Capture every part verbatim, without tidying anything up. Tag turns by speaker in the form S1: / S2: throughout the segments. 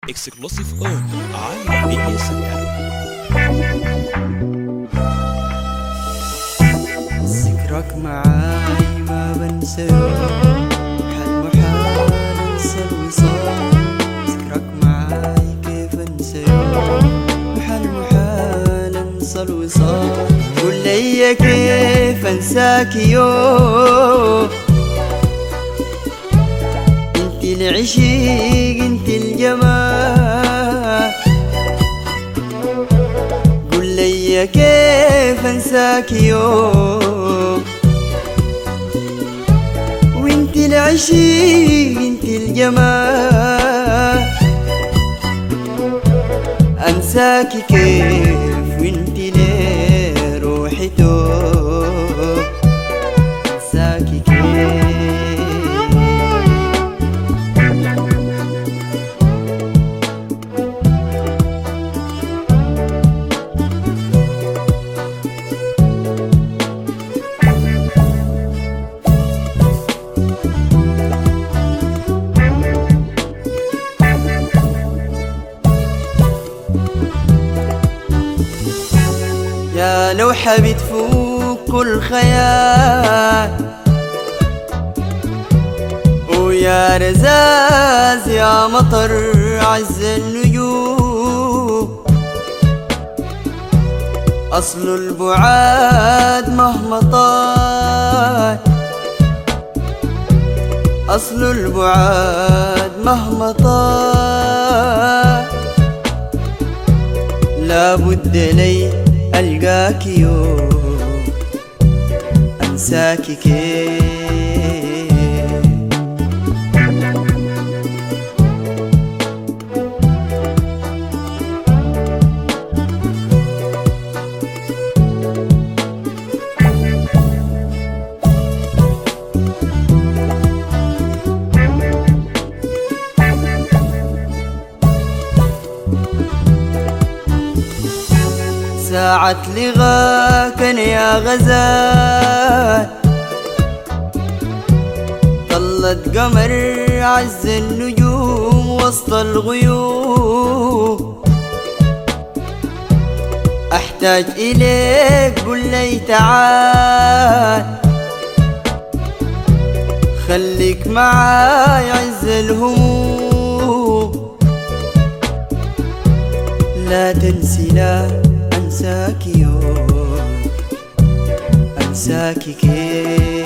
S1: Exclusive on على ميديا سنتر.
S2: ذكرك معاي ما بنسى يوم، حال محال انسى الوصال. ذكرك معاي كيف انسى يوم، حال محال انسى الوصال. قول لي كيف انساك يوم، انت العشيق انت الجمال. قول لي كيف انساك يوم، وانت العشيق انت الجمال. انساك كيف وانت ليه روحي توب. انساك كيف يا لوحة بتفوق كل خيال، ويا رزاز يا مطر عز النجوم. أصل البعاد مهما طال، أصل البعاد مهما طال. لابد لي ألقاك يوم، أنساك كيف. ساعة لغاك يا غزال، طلت قمر عز النجوم وسط الغيوم. احتاج اليك قل لي تعال، خليك معاي عز الهموم. لا تنسي لا أنساك يوم، أنساك كيف.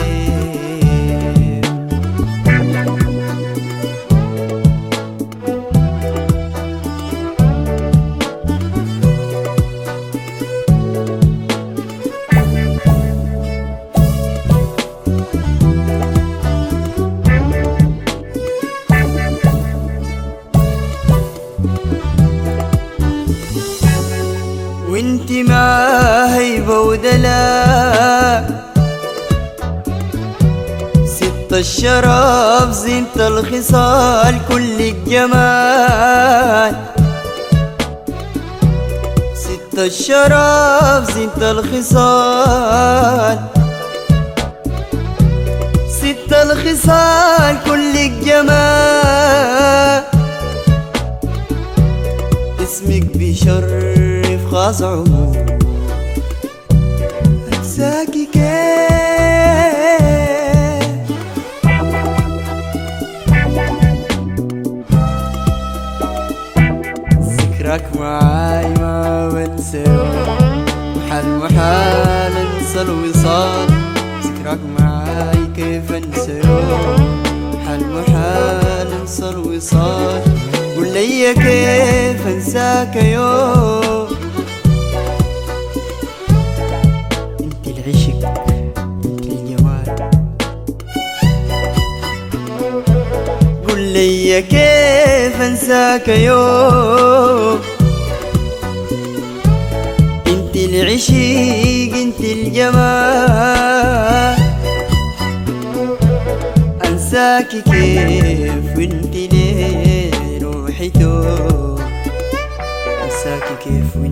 S2: وانت ما هيبة ودلال، ست الشراب زينة الخصال كل الجمال. ست الشراب زينة الخصال، ست الخصال كل الجمال. اسمك بشرف خاص عموم، أنساكي كيف. ذكرك معاي ما بنسى يوم، محال محال انسى الوصال. ذكرك معاي كيف انسى يوم، محال محال انسى الوصال. قول لي كيف انساك يوم، انت العشق انت الجمال. قول لي كيف انساك يوم، انت العشق انت الجمال. انساك كيف وانت ليه روحي توب. انساك كيف